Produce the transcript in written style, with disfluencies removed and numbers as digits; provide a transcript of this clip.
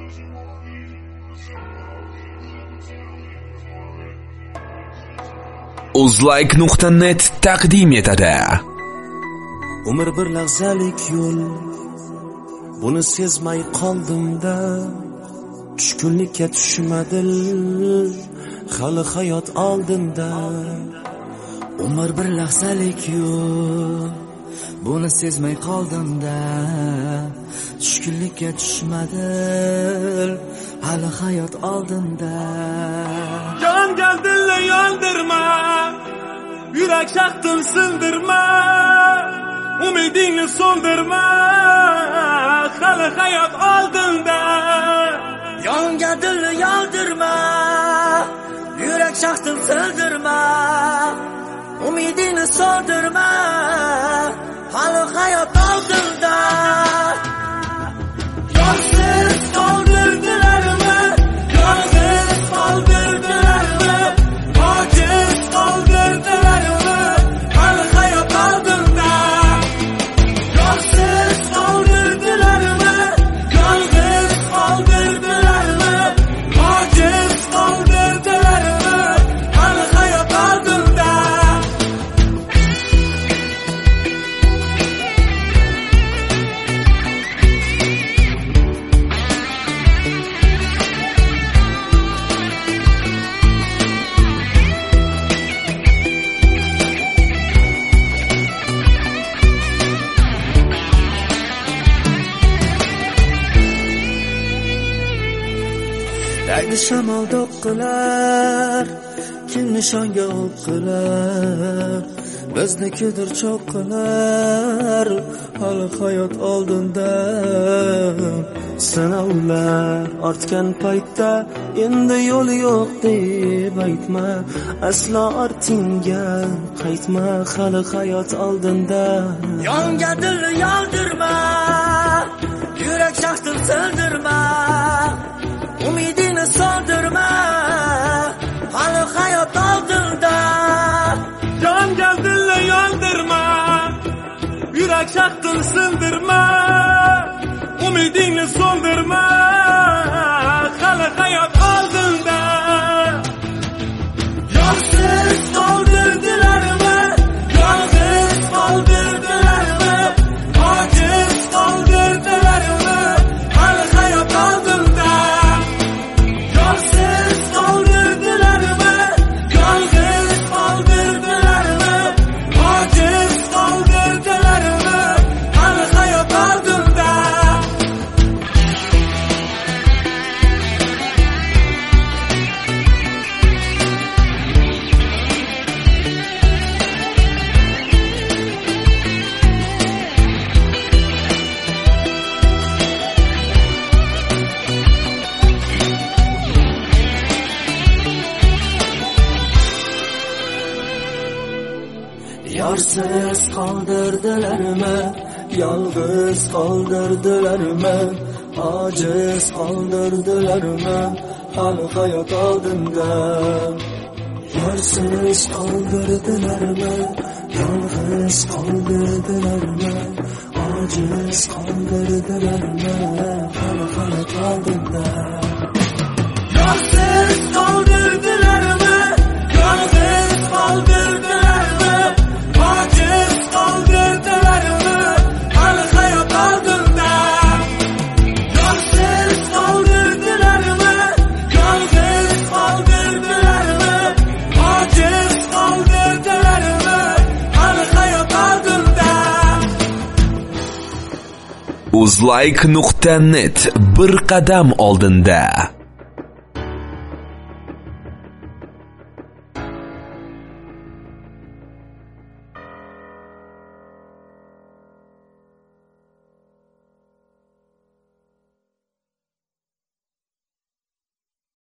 Uzlike.net taqdim etadi. Umr bir lahzalik yo'l, buni sezmay qoldimda, tushkunlikka tushmadim, hali hayot oldinda. Umr bir lahzalik yo'l, buni sezmay qoldimda, tushkunlikka tushmadim, hali hayot oldinda. Yongan dilni yondirma, yurak shaxtin sindirma, umidingni so'ndirma, hali hayot oldinda. Yongan dilni yondirma, yurak shaxtin sindirma, umidingni so'ndirma, hali hayot oldinda. Yolsiz qoldirdilarmi, yolsiz qoldirdilarmi, ojiz qoldirdilarmi, hali hayot oldinda. Yolsiz qoldirdilarmi, yolsiz qoldirdilarmi, ojiz qoldirdilarmi, hali hayot oldinda. Daydi shamol do'qqilar, kim nishonga o'qilar, biznikidir cho'qqilar, hali hayot oldinda. Sinovlar ortgan paytda endi yo'l yo'q deb aytma, aslo ortingga qaytma, hali hayot oldinda. Yongan dilni yondirma, yurak shaxtin sindirma, umidingni so'ndirma, hali hayot oldinda. Yongan dilni yondirma, yurak shaxtin sindirma, umidingni so'ndirma, hali hayot oldinda. Yolsiz qoldirdilarmi, yolg'iz qoldirdilarmi, ojiz qoldirdilarmi, hali hayot oldinda. Yolsiz qoldirdilarmi, yolg'iz qoldirdilarmi, ojiz qoldirdilarmi, hali hayot oldinda. Yorsiz qoldirdilarmi, yolg'iz qoldirdilarmi, ojiz qoldirdilarmi, hali hayot oldinda. Yorsiz qoldirdilarmi, yolg'iz qoldirdilarmi, ojiz qoldirdilarmi, hali hayot oldinda. Yolsiz qoldirdilarmi, yolg'iz qoldirdilarmi, ojiz qoldirdilarmi, hali hayot oldinda. Yolsiz qoldirdilarmi, yolg'iz qoldirdilarmi, ojiz qoldirdilarmi, hali hayot oldinda. Uzlike.net bir qadam oldinda.